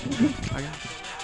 I got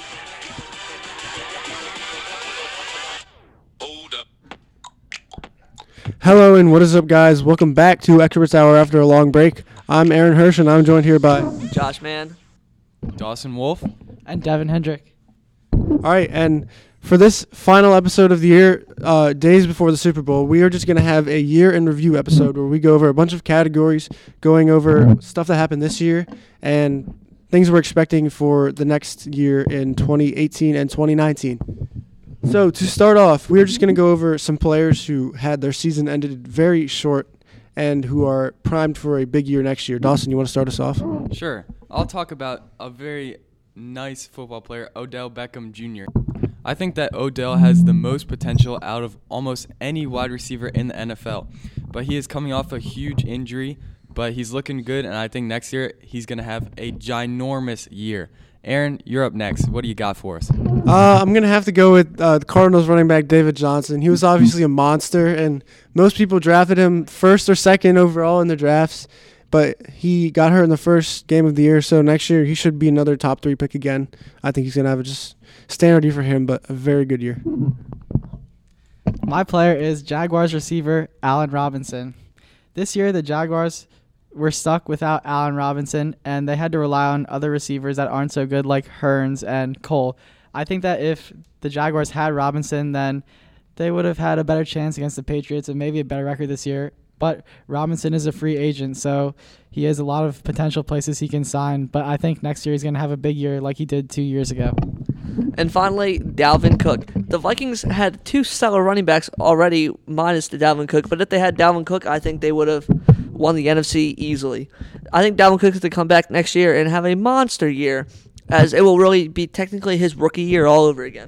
Hello and what is up, guys? Welcome back to Extroverts Hour after a long break. I'm Aaron Hirsch and I'm joined here by Josh Mann. Dawson Wolf. And Devin Hendrick. All right, and for this final episode of the year, days before the Super Bowl, we are just going to have a year in review episode where we go over a bunch of categories, going over stuff that happened this year and things we're expecting for the next year in 2018 and 2019. So to start off, we're just going to go over some players who had their season ended very short and who are primed for a big year next year. Dawson, you want to start us off? Sure. I'll talk about a very nice football player, Odell Beckham Jr. I think that Odell has the most potential out of almost any wide receiver in the NFL. But he is coming off a huge injury, but he's looking good, and I think next year he's going to have a ginormous year. Aaron, you're up next. What do you got for us? I'm going to have to go with the Cardinals running back David Johnson. He was obviously a monster, and most people drafted him first or second overall in the drafts, but he got hurt in the first game of the year, so next year he should be another top 3 pick again. I think he's going to have a just standard year for him, but a very good year. My player is Jaguars receiver Allen Robinson. This year, the Jaguars were stuck without Allen Robinson, and they had to rely on other receivers that aren't so good like Hearns and Cole. I think that if the Jaguars had Robinson, then they would have had a better chance against the Patriots and maybe a better record this year. But Robinson is a free agent, so he has a lot of potential places he can sign. But I think next year he's going to have a big year like he did 2 years ago. And finally, Dalvin Cook. The Vikings had 2 stellar running backs already, minus the Dalvin Cook. But if they had Dalvin Cook, I think they would have won the NFC easily. I think Dalvin Cook is to come back next year and have a monster year, as it will really be technically his rookie year all over again.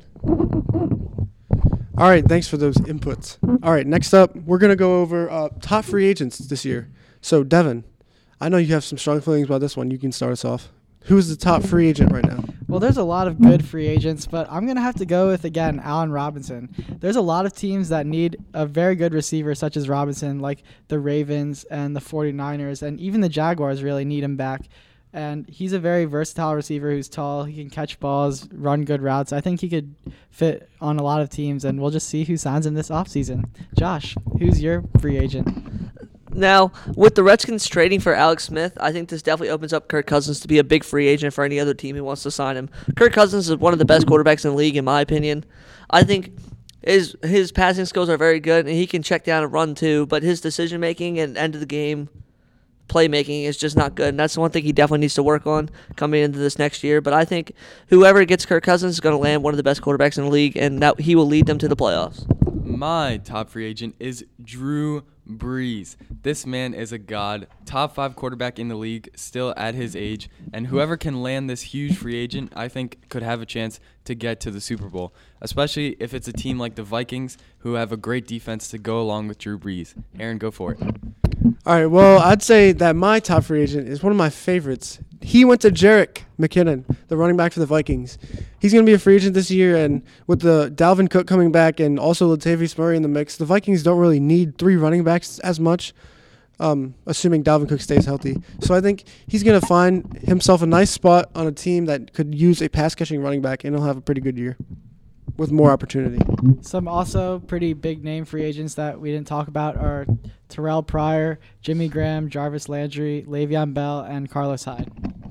All right, thanks for those inputs. All right, next up, we're going to go over top free agents this year. So, Devin, I know you have some strong feelings about this one. You can start us off. Who's the top free agent right now? Well, there's a lot of good free agents, but I'm going to have to go with, again, Allen Robinson. There's a lot of teams that need a very good receiver such as Robinson, like the Ravens and the 49ers, and even the Jaguars really need him back. And he's a very versatile receiver who's tall. He can catch balls, run good routes. I think he could fit on a lot of teams, and we'll just see who signs him this offseason. Josh, who's your free agent? Now, with the Redskins trading for Alex Smith, I think this definitely opens up Kirk Cousins to be a big free agent for any other team who wants to sign him. Kirk Cousins is one of the best quarterbacks in the league, in my opinion. I think his passing skills are very good, and he can check down and run too, but his decision-making and end of the game playmaking is just not good, and that's the one thing he definitely needs to work on coming into this next year. But I think whoever gets Kirk Cousins is going to land one of the best quarterbacks in the league, and that he will lead them to the playoffs. My top free agent is Drew Brees. This man is a god, top 5 quarterback in the league still at his age, and whoever can land this huge free agent, I think could have a chance to get to the Super Bowl, especially if it's a team like the Vikings who have a great defense to go along with Drew Brees. Aaron, go for it. All right, well, I'd say that my top free agent is one of my favorites. He went to Jerick McKinnon, the running back for the Vikings. He's going to be a free agent this year, and with the Dalvin Cook coming back and also Latavius Murray in the mix, the Vikings don't really need 3 running backs as much, assuming Dalvin Cook stays healthy. So I think he's going to find himself a nice spot on a team that could use a pass-catching running back, and he'll have a pretty good year with more opportunity. Some also pretty big name free agents that we didn't talk about are Terrell Pryor, Jimmy Graham, Jarvis Landry, Le'Veon Bell, and Carlos Hyde.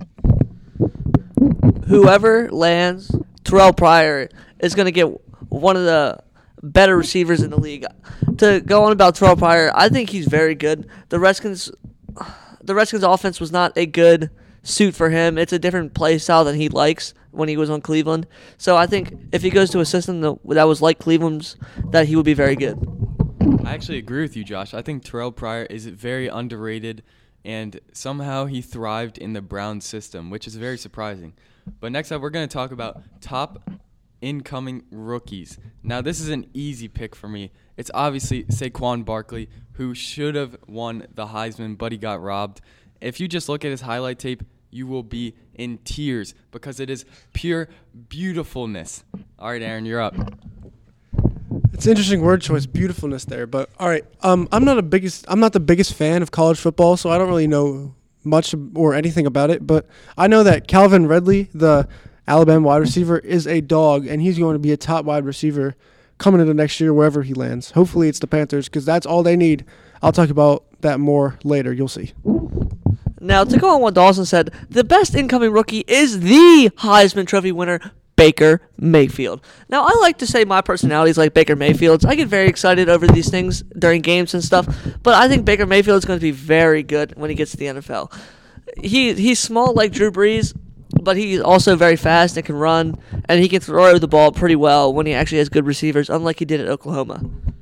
Whoever lands Terrell Pryor is going to get one of the better receivers in the league. To go on about Terrell Pryor, I think he's very good. The Redskins offense was not a good suit for him. It's a different play style than he likes when he was on Cleveland. So I think if he goes to a system that was like Cleveland's, that he would be very good. I actually agree with you, Josh. I think Terrell Pryor is very underrated, and somehow he thrived in the Browns system, which is very surprising. But next up, we're going to talk about top incoming rookies. Now, this is an easy pick for me. It's obviously Saquon Barkley, who should have won the Heisman, but he got robbed. If you just look at his highlight tape, you will be in tears because it is pure beautifulness. All right, Aaron, you're up. It's an interesting word choice, beautifulness there. But all right, I'm not the biggest fan of college football, so I don't really know much or anything about it. But I know that Calvin Ridley, the Alabama wide receiver, is a dog, and he's going to be a top wide receiver coming into next year wherever he lands. Hopefully it's the Panthers because that's all they need. I'll talk about that more later. You'll see. Now, to go on what Dawson said, the best incoming rookie is the Heisman Trophy winner, Baker Mayfield. Now, I like to say my personality is like Baker Mayfield's. I get very excited over these things during games and stuff, but I think Baker Mayfield is going to be very good when he gets to the NFL. He's small like Drew Brees, but he's also very fast and can run, and he can throw the ball pretty well when he actually has good receivers, unlike he did at Oklahoma.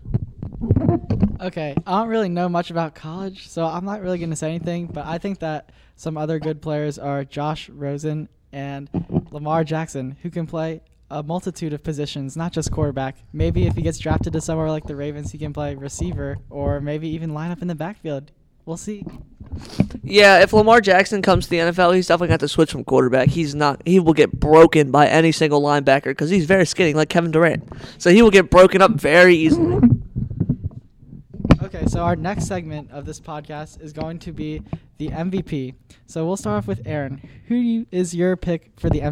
Okay, I don't really know much about college, so I'm not really going to say anything, but I think that some other good players are Josh Rosen and Lamar Jackson, who can play a multitude of positions, not just quarterback. Maybe if he gets drafted to somewhere like the Ravens, he can play receiver or maybe even line up in the backfield. We'll see. Yeah, if Lamar Jackson comes to the NFL, he's definitely got to switch from quarterback. He will get broken by any single linebacker because he's very skinny, like Kevin Durant. So he will get broken up very easily. Okay, so our next segment of this podcast is going to be the MVP. So we'll start off with Aaron. Who is your pick for the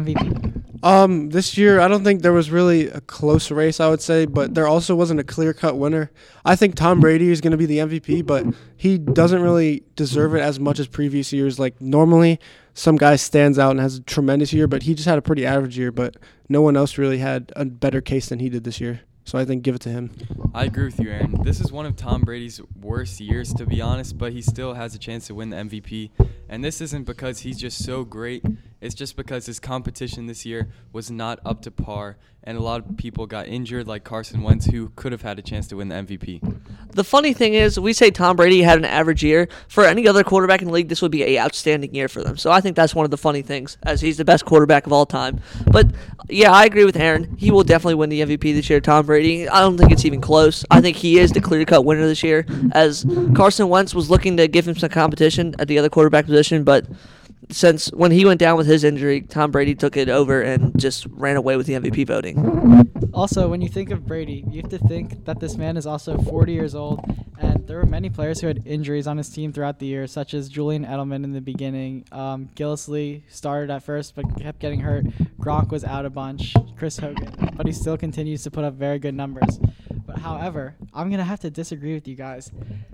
MVP? This year, I don't think there was really a close race, I would say, but there also wasn't a clear-cut winner. I think Tom Brady is going to be the MVP, but he doesn't really deserve it as much as previous years. Like, normally, some guy stands out and has a tremendous year, but he just had a pretty average year, but no one else really had a better case than he did this year. So I think give it to him. I agree with you, Aaron. This is one of Tom Brady's worst years, to be honest, but he still has a chance to win the MVP. And this isn't because he's just so great. It's just because his competition this year was not up to par, and a lot of people got injured, like Carson Wentz, who could have had a chance to win the MVP. The funny thing is, we say Tom Brady had an average year. For any other quarterback in the league, this would be an outstanding year for them. So I think that's one of the funny things, as he's the best quarterback of all time. But, yeah, I agree with Aaron. He will definitely win the MVP this year, Tom Brady. I don't think it's even close. I think he is the clear-cut winner this year, as Carson Wentz was looking to give him some competition at the other quarterback position, but since when he went down with his injury, Tom Brady took it over and just ran away with the MVP voting. Also, when you think of Brady, you have to think that this man is also 40 years old, and there were many players who had injuries on his team throughout the year, such as Julian Edelman in the beginning. Gillislee started at first but kept getting hurt. Gronk was out a bunch. Chris Hogan, but he still continues to put up very good numbers. But however, I'm going to have to disagree with you guys.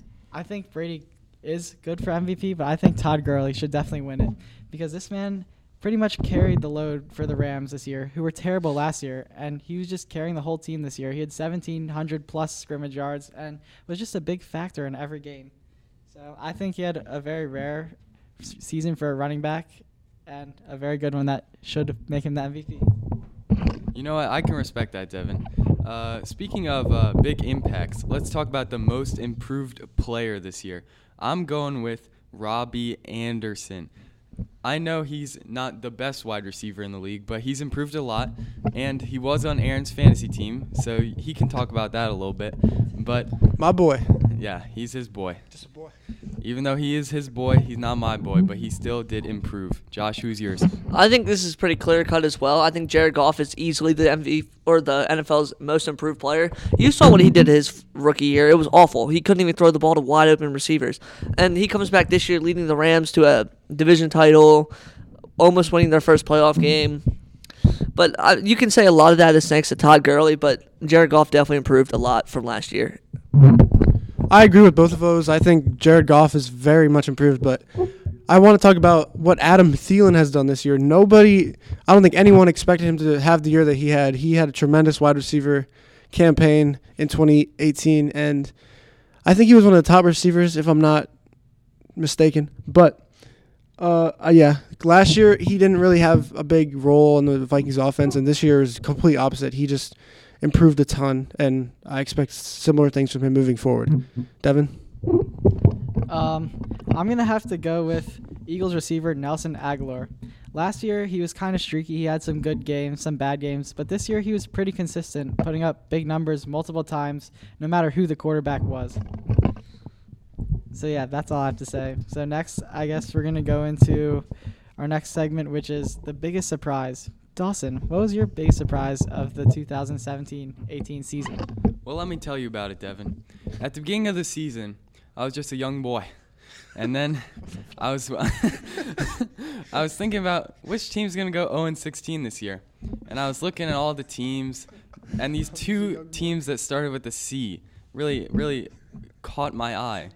I think Brady is good for MVP, but I think Todd Gurley should definitely win it because this man pretty much carried the load for the Rams this year, who were terrible last year, and he was just carrying the whole team this year. He had 1,700 plus scrimmage yards and was just a big factor in every game. So I think he had a very rare season for a running back and a very good one that should make him the MVP. You know what? I can respect that, Devin. Speaking of big impacts, let's talk about the most improved player this year. I'm going with Robbie Anderson. I know he's not the best wide receiver in the league, but he's improved a lot, and he was on Aaron's fantasy team, so he can talk about that a little bit. But My boy. yeah, he's his boy. Just a boy. Even though he is his boy, he's not my boy, but he still did improve. Josh, who's yours? I think this is pretty clear cut as well. I think Jared Goff is easily the MVP or the NFL's most improved player. You saw what he did his rookie year. It was awful. He couldn't even throw the ball to wide open receivers. And he comes back this year leading the Rams to a division title, almost winning their first playoff game. But you can say a lot of that is thanks to Todd Gurley, but Jared Goff definitely improved a lot from last year. I agree with both of those. I think Jared Goff is very much improved, but I want to talk about what Adam Thielen has done this year. I don't think anyone expected him to have the year that he had. He had a tremendous wide receiver campaign in 2018, and I think he was one of the top receivers, if I'm not mistaken. But, yeah, last year he didn't really have a big role in the Vikings offense, and this year is complete opposite. He just improved a ton, and I expect similar things from him moving forward. Devin? I'm going to have to go with Eagles receiver Nelson Aguilar. Last year, he was kind of streaky. He had some good games, some bad games. But this year, he was pretty consistent, putting up big numbers multiple times, no matter who the quarterback was. So, yeah, that's all I have to say. So, next, I guess we're going to go into our next segment, which is the biggest surprise. Dawson, what was your biggest surprise of the 2017-18 season? Well, let me tell you about it, Devin. At the beginning of the season, I was just a young boy. And then I was I was thinking about which team's going to go 0-16 this year. And I was looking at all the teams, and these two teams that started with the C really caught my eye.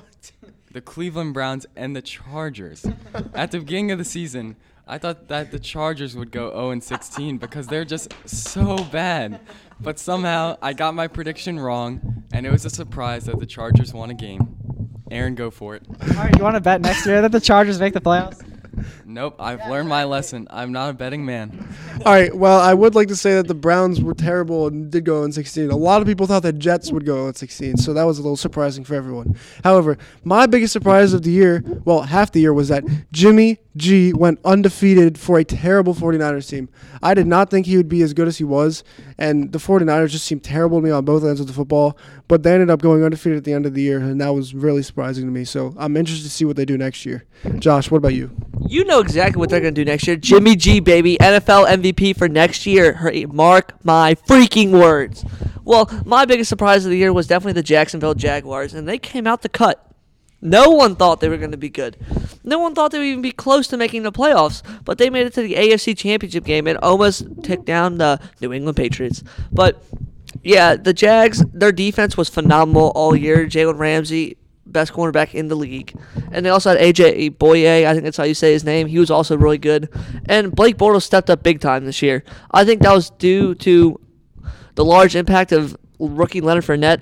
The Cleveland Browns and the Chargers. At the beginning of the season, I thought that the Chargers would go 0-16 because they're just so bad. But somehow I got my prediction wrong, and it was a surprise that the Chargers won a game. Aaron, go for it. All right, you want to bet next year that the Chargers make the playoffs? Nope, I've learned my lesson. I'm not a betting man. All right, well, I would like to say that the Browns were terrible and did go 0-16. A lot of people thought that Jets would go 0-16, so that was a little surprising for everyone. However, my biggest surprise of the year, well, half the year, was that Jimmy G went undefeated for a terrible 49ers team. I did not think he would be as good as he was, and the 49ers just seemed terrible to me on both ends of the football, but they ended up going undefeated at the end of the year, and that was really surprising to me, so I'm interested to see what they do next year. Josh, what about you? You know exactly what they're going to do next year. Jimmy G, baby. NFL MVP for next year. Mark my freaking words. Well, my biggest surprise of the year was definitely the Jacksonville Jaguars, and they came out the cut. No one thought they were going to be good. No one thought they would even be close to making the playoffs, but they made it to the AFC Championship game and almost took down the New England Patriots. But, yeah, the Jags, their defense was phenomenal all year. Jalen Ramsey, best cornerback in the league. And they also had A.J. Boye, I think that's how you say his name. He was also really good. And Blake Bortles stepped up big time this year. I think that was due to the large impact of rookie Leonard Fournette.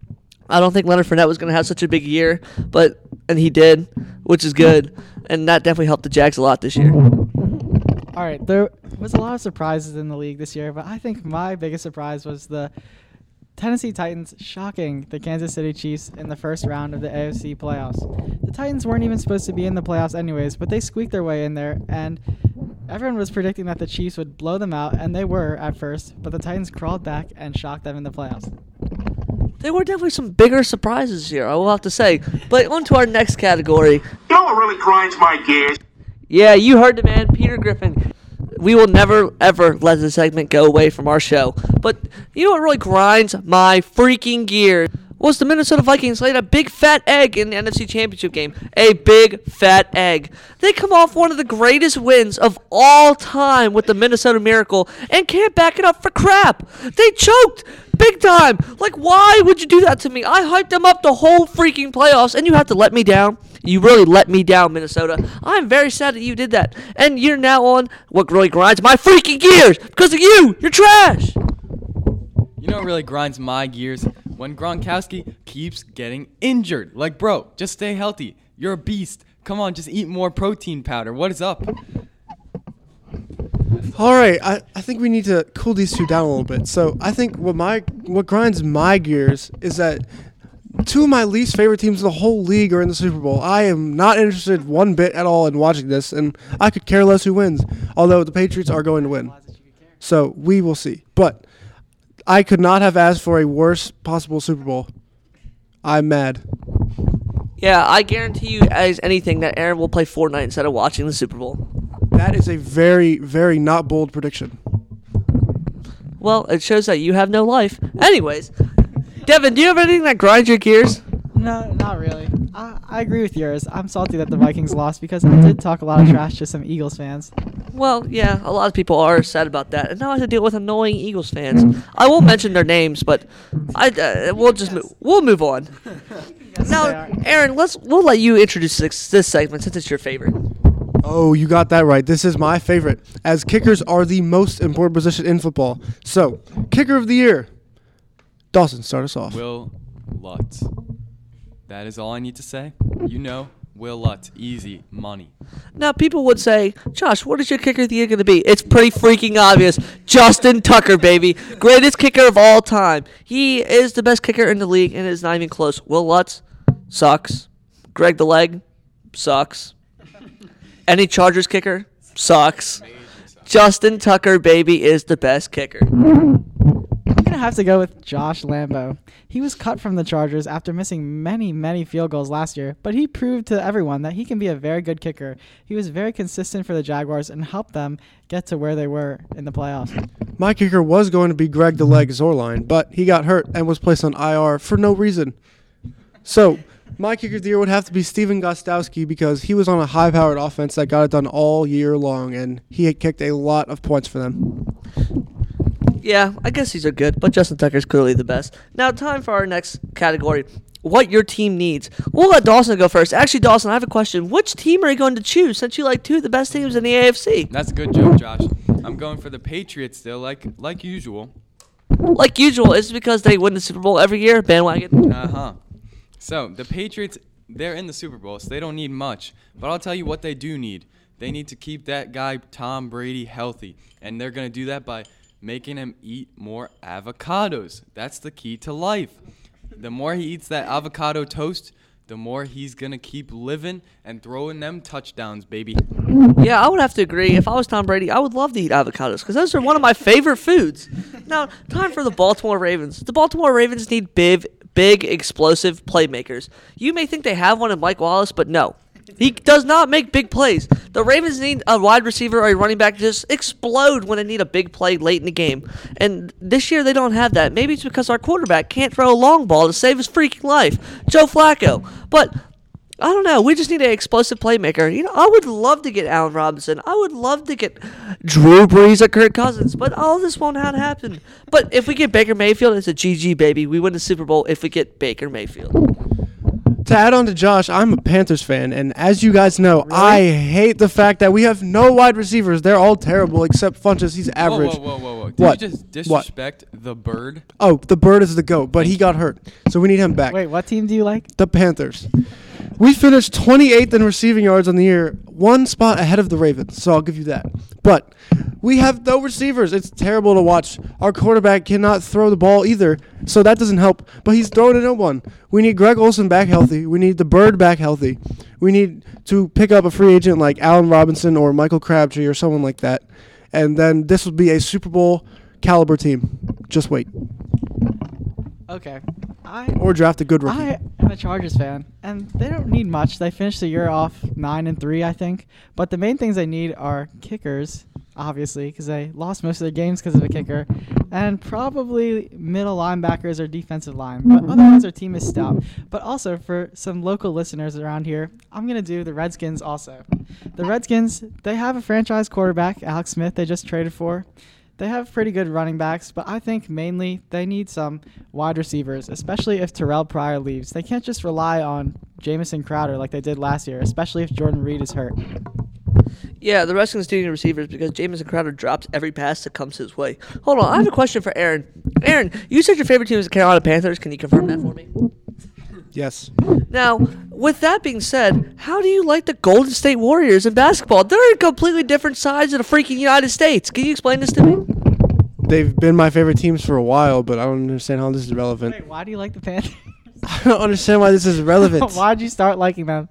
I don't think Leonard Fournette was going to have such a big year, and he did, which is good. And that definitely helped the Jags a lot this year. All right, there was a lot of surprises in the league this year, but I think my biggest surprise was the Tennessee Titans shocking the Kansas City Chiefs in the first round of the AFC playoffs. The Titans weren't even supposed to be in the playoffs anyways, but they squeaked their way in there, and everyone was predicting that the Chiefs would blow them out, and they were at first, but the Titans crawled back and shocked them in the playoffs. There were definitely some bigger surprises here, I will have to say. But on to our next category. Y'all really grinds my gears. Yeah, you heard the man, Peter Griffin. We will never, ever let this segment go away from our show. But you know what really grinds my freaking gears? Was the Minnesota Vikings laid a big fat egg in the NFC Championship game. A big fat egg. They come off one of the greatest wins of all time with the Minnesota Miracle and can't back it up for crap. They choked big time. Like, why would you do that to me? I hyped them up the whole freaking playoffs and you have to let me down. You really let me down, Minnesota. I'm very sad that you did that. And you're now on what really grinds my freaking gears because of you. You're trash. You know what really grinds my gears? When Gronkowski keeps getting injured. Like, bro, just stay healthy. You're a beast. Come on, just eat more protein powder. What is up? All right, I think we need to cool these two down a little bit. So I think what grinds my gears is that two of my least favorite teams in the whole league are in the Super Bowl. I am not interested one bit at all in watching this, and I could care less who wins, although the Patriots are going to win. So we will see. But I could not have asked for a worse possible Super Bowl. I'm mad. Yeah, I guarantee you as anything that Aaron will play Fortnite instead of watching the Super Bowl. That is a very, very not bold prediction. Well, it shows that you have no life. Anyways, Devin, do you have anything that grinds your gears? No, not really. I agree with yours. I'm salty that the Vikings lost because I did talk a lot of trash to some Eagles fans. Well, yeah, a lot of people are sad about that, and now I have to deal with annoying Eagles fans. I won't mention their names, but we'll move on. Yes, Now, they are. Aaron, we'll let you introduce this segment since it's your favorite. Oh, you got that right. This is my favorite, as kickers are the most important position in football. So, kicker of the year. Dawson, start us off. Will Lutz. That is all I need to say. You know, Will Lutz. Easy money. Now, people would say, Josh, what is your kicker of the year going to be? It's pretty freaking obvious. Justin Tucker, baby. Greatest kicker of all time. He is the best kicker in the league, and it's not even close. Will Lutz sucks. Greg the Leg sucks. Any Chargers kicker sucks. Justin Tucker, baby, is the best kicker. I'm going to have to go with Josh Lambo. He was cut from the Chargers after missing many, many field goals last year, but he proved to everyone that he can be a very good kicker. He was very consistent for the Jaguars and helped them get to where they were in the playoffs. My kicker was going to be Greg the Leg Zorline, but he got hurt and was placed on IR for no reason. So, My kicker of the year would have to be Steven Gostowski because he was on a high-powered offense that got it done all year long, and he had kicked a lot of points for them. Yeah, I guess these are good, but Justin Tucker's clearly the best. Now, time for our next category. What your team needs. We'll let Dawson go first. Actually, Dawson, I have a question. Which team are you going to choose since you like two of the best teams in the AFC? That's a good joke, Josh. I'm going for the Patriots still, like usual. Like usual, is it because they win the Super Bowl every year? Bandwagon? Uh-huh. So, the Patriots, they're in the Super Bowl, so they don't need much. But I'll tell you what they do need. They need to keep that guy, Tom Brady, healthy. And they're going to do that by making him eat more avocados. That's the key to life. The more he eats that avocado toast, the more he's going to keep living and throwing them touchdowns, baby. Yeah, I would have to agree. If I was Tom Brady, I would love to eat avocados because those are one of my favorite foods. Now, time for the Baltimore Ravens. The Baltimore Ravens need big, explosive playmakers. You may think they have one in Mike Wallace, but no. He does not make big plays. The Ravens need a wide receiver or a running back to just explode when they need a big play late in the game. And this year they don't have that. Maybe it's because our quarterback can't throw a long ball to save his freaking life. Joe Flacco. But I don't know. We just need an explosive playmaker. You know, I would love to get Allen Robinson. I would love to get Drew Brees or Kirk Cousins. But all this won't happen. But if we get Baker Mayfield, it's a GG, baby. We win the Super Bowl if we get Baker Mayfield. To add on to Josh, I'm a Panthers fan, and as you guys know, I hate the fact that we have no wide receivers. They're all terrible except Funches. He's average. Whoa. Did What? you just disrespect the bird? Oh, the bird is the GOAT, but he got hurt, so we need him back. Wait, what team do you like? The Panthers. We finished 28th in receiving yards on the year, one spot ahead of the Ravens, so I'll give you that. But we have no receivers. It's terrible to watch. Our quarterback cannot throw the ball either, so that doesn't help. But he's throwing it at one. We need Greg Olsen back healthy. We need the bird back healthy. We need to pick up a free agent like Allen Robinson or Michael Crabtree or someone like that. And then this will be a Super Bowl caliber team. Just wait. Okay. Or draft a good rookie. I am a Chargers fan, and they don't need much. They finished the year off 9-3, I think. But the main things they need are kickers, obviously, because they lost most of their games because of a kicker, and probably middle linebackers or defensive line. But otherwise, their team is stout. But also, for some local listeners around here, I'm going to do the Redskins also. The Redskins, they have a franchise quarterback, Alex Smith, they just traded for. They have pretty good running backs, but I think mainly they need some wide receivers, especially if Terrell Pryor leaves. They can't just rely on Jamison Crowder like they did last year, especially if Jordan Reed is hurt. Yeah, the Redskins do need receivers because Jamison Crowder drops every pass that comes his way. Hold on, I have a question for Aaron. Aaron, you said your favorite team is the Carolina Panthers. Can you confirm that for me? Yes. Now, with that being said, how do you like the Golden State Warriors in basketball? They're in completely different sides of the freaking United States. Can you explain this to me? They've been my favorite teams for a while, but I don't understand how this is relevant. Wait, why do you like the Panthers? I don't understand why this is relevant. Why'd you start liking them?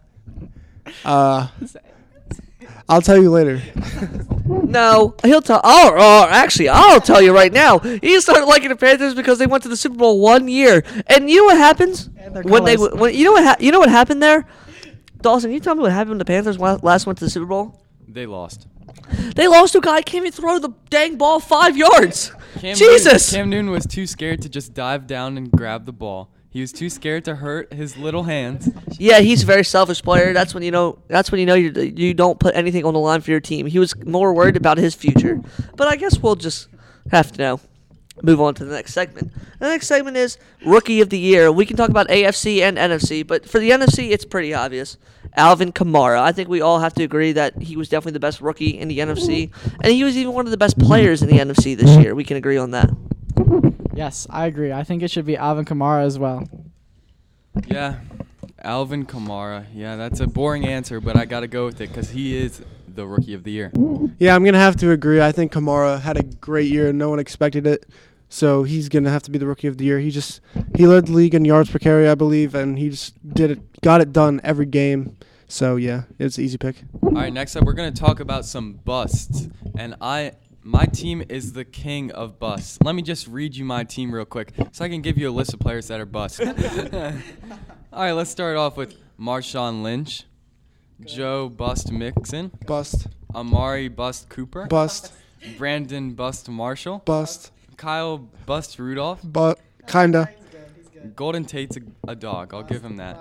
I'll tell you later. No, he'll tell. Actually, I'll tell you right now. He started liking the Panthers because they went to the Super Bowl 1 year, and you know what happens when they? You know what happened there? Dawson, you tell me what happened when the Panthers last went to the Super Bowl. They lost. They lost to a guy who can't even throw the dang ball 5 yards. Jesus! Cam Newton was too scared to just dive down and grab the ball. He was too scared to hurt his little hands. Yeah, he's a very selfish player. That's when you know you don't put anything on the line for your team. He was more worried about his future. But I guess we'll just have to move on to the next segment. The next segment is Rookie of the Year. We can talk about AFC and NFC, but for the NFC, it's pretty obvious. Alvin Kamara. I think we all have to agree that he was definitely the best rookie in the NFC, and he was even one of the best players in the NFC this year. We can agree on that. Yes, I agree. I think it should be Alvin Kamara as well. Yeah, Alvin Kamara. Yeah, that's a boring answer, but I got to go with it because he is the Rookie of the Year. Yeah, I'm going to have to agree. I think Kamara had a great year. No one expected it. So he's going to have to be the Rookie of the Year. He led the league in yards per carry, I believe, and he just got it done every game. So, yeah, it's an easy pick. All right, next up, we're going to talk about some busts. And my team is the king of busts. Let me just read you my team real quick so I can give you a list of players that are busts. All right, let's start off with Marshawn Lynch, Joe Bust Mixon, Bust. Amari Bust Cooper, Bust. Brandon Bust Marshall, Bust. Kyle Bust Rudolph, But kinda. Golden Tate's a dog. I'll give him that.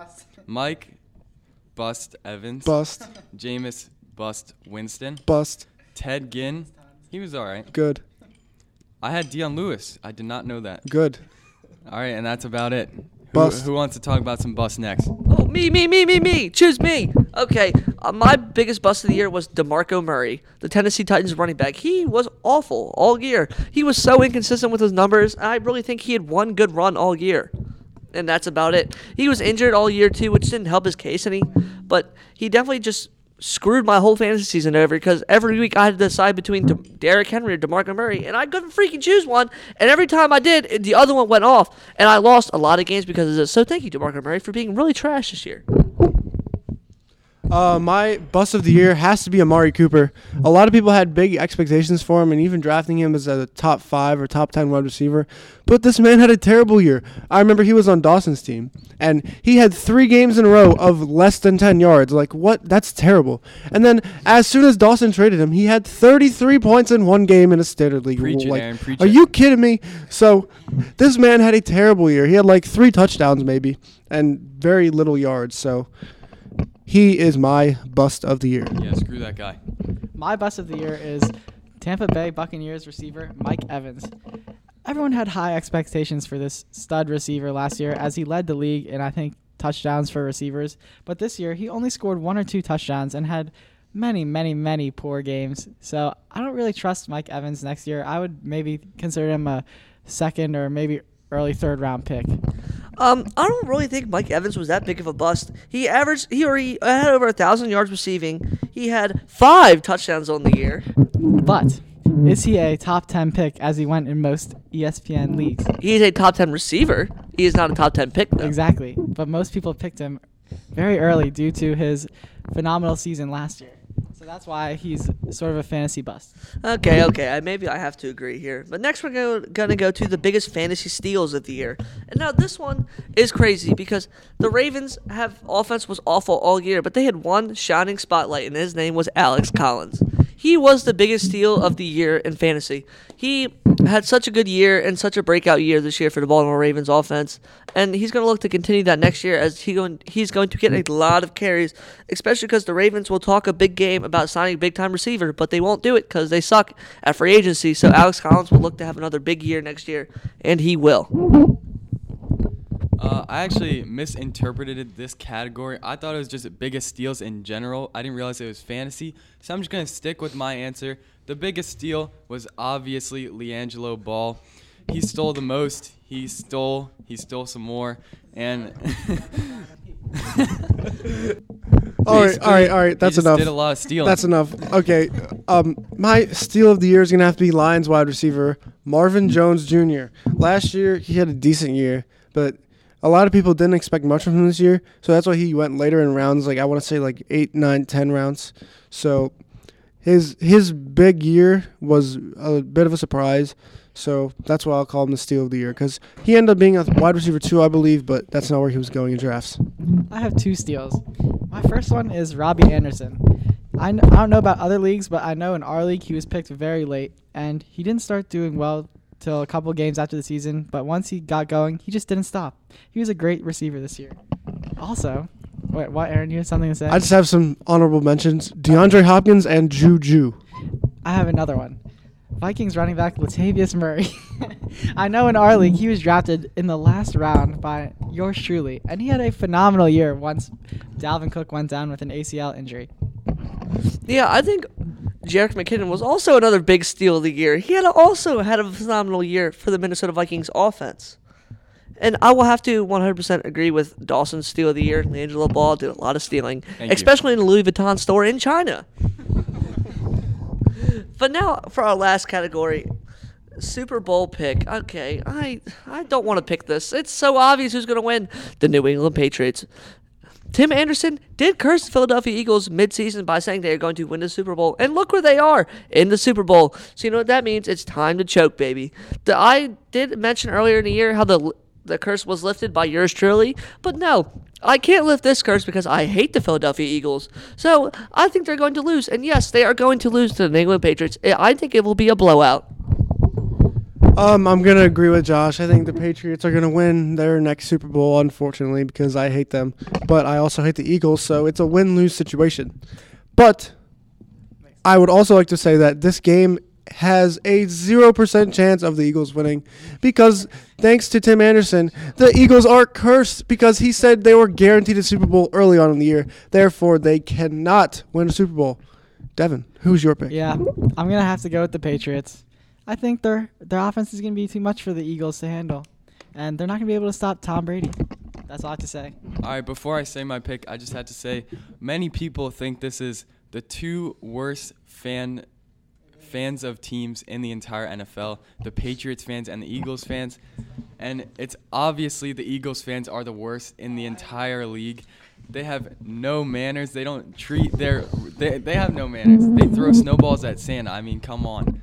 Mike Bust Evans. Bust. Jameis Bust Winston. Bust. Ted Ginn. He was all right. Good. I had Deion Lewis. I did not know that. Good. All right, and that's about it. Bust. Who wants to talk about some bust next? Oh, me. Choose me. Okay, my biggest bust of the year was DeMarco Murray, the Tennessee Titans running back. He was awful all year. He was so inconsistent with his numbers. I really think he had one good run all year. And that's about it. He was injured all year, too, which didn't help his case any. But he definitely just screwed my whole fantasy season over because every week I had to decide between Derrick Henry or DeMarco Murray, and I couldn't freaking choose one. And every time I did, the other one went off, and I lost a lot of games because of this. So thank you, DeMarco Murray, for being really trash this year. My bust of the year has to be Amari Cooper. A lot of people had big expectations for him and even drafting him as a top 5 or top 10 wide receiver. But this man had a terrible year. I remember he was on Dawson's team, and he had 3 games in a row of less than 10 yards. Like, what? That's terrible. And then as soon as Dawson traded him, he had 33 points in one game in a standard league. Preach it, like, Aaron, preach are it. you kidding me? So this man had a terrible year. He had like 3 touchdowns maybe and very little yards. So he is my bust of the year. Yeah, screw that guy. My bust of the year is Tampa Bay Buccaneers receiver Mike Evans. Everyone had high expectations for this stud receiver last year as he led the league in, I think, touchdowns for receivers. But this year, he only scored 1 or 2 touchdowns and had many poor games. So I don't really trust Mike Evans next year. I would maybe consider him a second or maybe early 3rd round pick. I don't really think Mike Evans was that big of a bust. He already had over 1,000 yards receiving. He had 5 touchdowns on the year. But is he a top 10 pick as he went in most ESPN leagues? He is a top 10 receiver. He is not a top 10 pick, though. Exactly. But most people picked him very early due to his phenomenal season last year. So that's why he's sort of a fantasy bust. Okay. Maybe I have to agree here. But next we're going to go to the biggest fantasy steals of the year. And now this one is crazy because the Ravens' offense was awful all year, but they had one shining spotlight, and his name was Alex Collins. He was the biggest steal of the year in fantasy. He had such a good year and such a breakout year this year for the Baltimore Ravens offense, and he's going to look to continue that next year as he's going to get a lot of carries, especially because the Ravens will talk a big game about signing a big-time receiver, but they won't do it because they suck at free agency, so Alex Collins will look to have another big year next year, and he will. I actually misinterpreted this category. I thought it was just biggest steals in general. I didn't realize it was fantasy. So I'm just going to stick with my answer. The biggest steal was obviously LiAngelo Ball. He stole the most. He stole some more. And All right. That's he just enough. did a lot of stealing. That's enough. Okay. My steal of the year is going to have to be Lions wide receiver Marvin Jones Jr. Last year, he had a decent year, but a lot of people didn't expect much from him this year, so that's why he went later in rounds, like I want to say like 8, 9, 10 rounds. So his big year was a bit of a surprise, so that's why I'll call him the steal of the year, because he ended up being a wide receiver 2, I believe, but that's not where he was going in drafts. I have 2 steals. My first one is Robbie Anderson. I don't know about other leagues, but I know in our league he was picked very late, and he didn't start doing well till a couple games after the season, but once he got going, he just didn't stop. He was a great receiver this year. Also, wait, what, Aaron, you have something to say? I just have some honorable mentions. DeAndre Hopkins and Juju. I have another one. Vikings running back Latavius Murray. I know in our league he was drafted in the last round by yours truly, and he had a phenomenal year once Dalvin Cook went down with an ACL injury. Yeah, I think Jerick McKinnon was also another big steal of the year. He also had a phenomenal year for the Minnesota Vikings offense. And I will have to 100% agree with Dawson's steal of the year. LiAngelo Ball did a lot of stealing, especially in the Louis Vuitton store in China. But now for our last category, Super Bowl pick. Okay, I don't want to pick this. It's so obvious who's going to win. The New England Patriots. Tim Anderson did curse the Philadelphia Eagles midseason by saying they are going to win the Super Bowl. And look where they are, in the Super Bowl. So you know what that means? It's time to choke, baby. I did mention earlier in the year how the curse was lifted by yours truly. But no, I can't lift this curse because I hate the Philadelphia Eagles. So I think they're going to lose. And yes, they are going to lose to the New England Patriots. I think it will be a blowout. I'm going to agree with Josh. I think the Patriots are going to win their next Super Bowl, unfortunately, because I hate them. But I also hate the Eagles, so it's a win-lose situation. But I would also like to say that this game has a 0% chance of the Eagles winning because thanks to Tim Anderson, the Eagles are cursed because he said they were guaranteed a Super Bowl early on in the year. Therefore, they cannot win a Super Bowl. Devin, who's your pick? Yeah, I'm going to have to go with the Patriots. I think their offense is going to be too much for the Eagles to handle, and they're not going to be able to stop Tom Brady. That's all I have to say. All right, before I say my pick, I just had to say many people think this is the two worst fans of teams in the entire NFL, the Patriots fans and the Eagles fans. And it's obviously the Eagles fans are the worst in the entire league. They have no manners. They don't treat they have no manners. They throw snowballs at Santa. I mean, come on.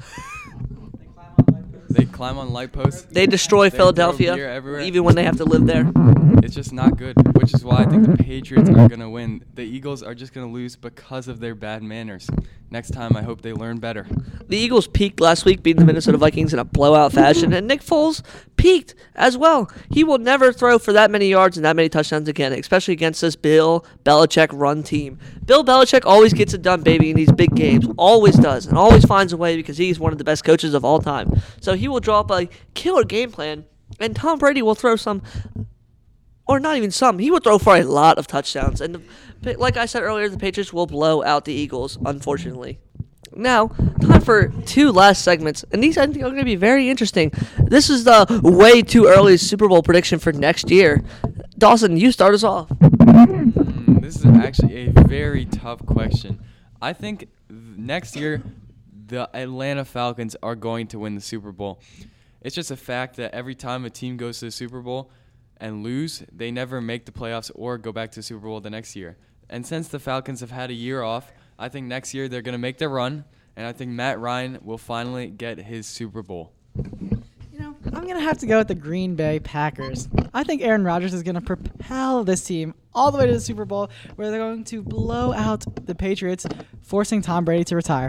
They climb on light posts. They destroy They throw beer Philadelphia, everywhere. even when they have to live there. It's just not good, which is why I think the Patriots are going to win. The Eagles are just going to lose because of their bad manners. Next time, I hope they learn better. The Eagles peaked last week, beating the Minnesota Vikings in a blowout fashion, and Nick Foles peaked as well. He will never throw for that many yards and that many touchdowns again, especially against this Bill Belichick run team. Bill Belichick always gets it done, baby, in these big games. Always does, and always finds a way because he's one of the best coaches of all time. So he will draw up a killer game plan, and Tom Brady will throw some, or not even some. He will throw for a lot of touchdowns. And like I said earlier, the Patriots will blow out the Eagles, unfortunately. Now, time for two last segments, and these I think are going to be very interesting. This is the way too early Super Bowl prediction for next year. Dawson, you start us off. This is actually a very tough question. I think next year, the Atlanta Falcons are going to win the Super Bowl. It's just a fact that every time a team goes to the Super Bowl and lose, they never make the playoffs or go back to the Super Bowl the next year. And since the Falcons have had a year off, I think next year they're going to make their run, and I think Matt Ryan will finally get his Super Bowl. You know, I'm going to have to go with the Green Bay Packers. I think Aaron Rodgers is going to propel this team all the way to the Super Bowl, where they're going to blow out the Patriots, forcing Tom Brady to retire.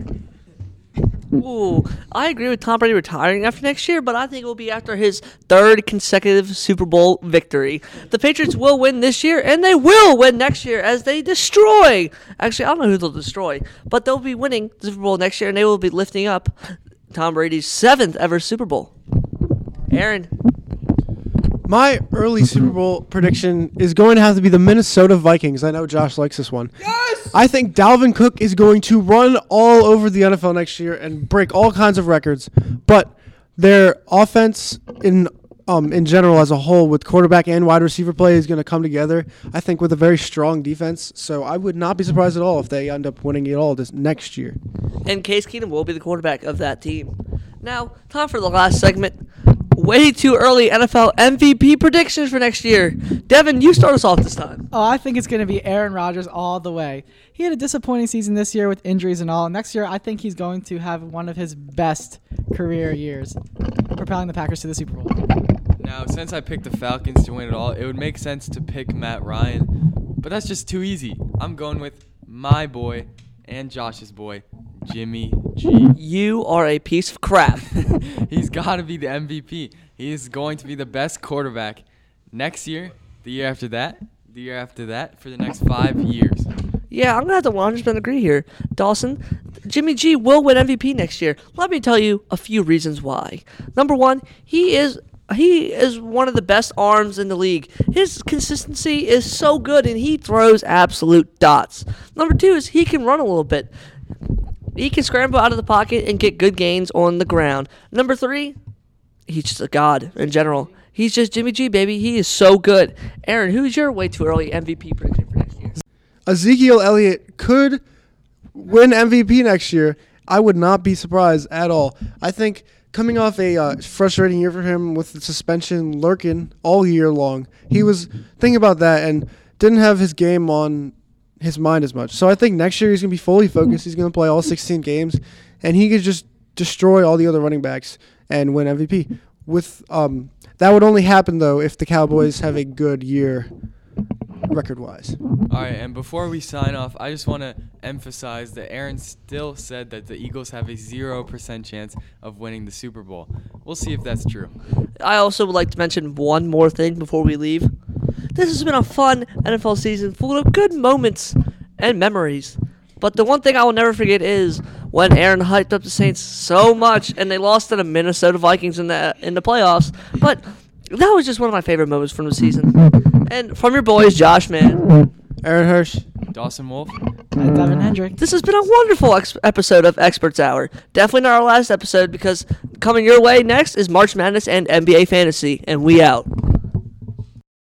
Ooh, I agree with Tom Brady retiring after next year, but I think it will be after his third consecutive Super Bowl victory. The Patriots will win this year, and they will win next year as they destroy. Actually, I don't know who they'll destroy, but they'll be winning the Super Bowl next year, and they will be lifting up Tom Brady's 7th ever Super Bowl. Aaron. My early Super Bowl prediction is going to have to be the Minnesota Vikings. I know Josh likes this one. Yes! I think Dalvin Cook is going to run all over the NFL next year and break all kinds of records. But their offense in general as a whole with quarterback and wide receiver play is going to come together, I think, with a very strong defense. So I would not be surprised at all if they end up winning it all this next year. And Case Keenum will be the quarterback of that team. Now, time for the last segment. Way too early NFL MVP predictions for next year. Devin, you start us off this time. Oh, I think it's going to be Aaron Rodgers all the way. He had a disappointing season this year with injuries and all. Next year, I think he's going to have one of his best career years, propelling the Packers to the Super Bowl. Now, since I picked the Falcons to win it all, it would make sense to pick Matt Ryan, but that's just too easy. I'm going with my boy and Josh's boy, Jimmy G. You are a piece of crap. He's got to be the MVP. He is going to be the best quarterback next year, the year after that, the year after that, for the next 5 years. Yeah, I'm going to have to 100% agree here. Dawson, Jimmy G will win MVP next year. Let me tell you a few reasons why. Number one, he is one of the best arms in the league. His consistency is so good, and he throws absolute dots. Number two is he can run a little bit. He can scramble out of the pocket and get good gains on the ground. Number three, he's just a god in general. He's just Jimmy G, baby. He is so good. Aaron, who's your way too early MVP prediction for next year? Ezekiel Elliott could win MVP next year. I would not be surprised at all. I think coming off a frustrating year for him with the suspension lurking all year long, he was thinking about that and didn't have his game on his mind as much. So I think next year he's going to be fully focused. He's going to play all 16 games, and he could just destroy all the other running backs and win MVP. With that would only happen, though, if the Cowboys have a good year record-wise. All right, and before we sign off, I just want to emphasize that Aaron still said that the Eagles have a 0% chance of winning the Super Bowl. We'll see if that's true. I also would like to mention one more thing before we leave. This has been a fun NFL season full of good moments and memories. But the one thing I will never forget is when Aaron hyped up the Saints so much and they lost to the Minnesota Vikings in the playoffs. But that was just one of my favorite moments from the season. And from your boys, Josh Mann, Aaron Hirsch. Dawson Wolf? And Devin Hendrick. this has been a wonderful episode of Experts Hour. Definitely not our last episode because coming your way next is March Madness and NBA Fantasy. And we out.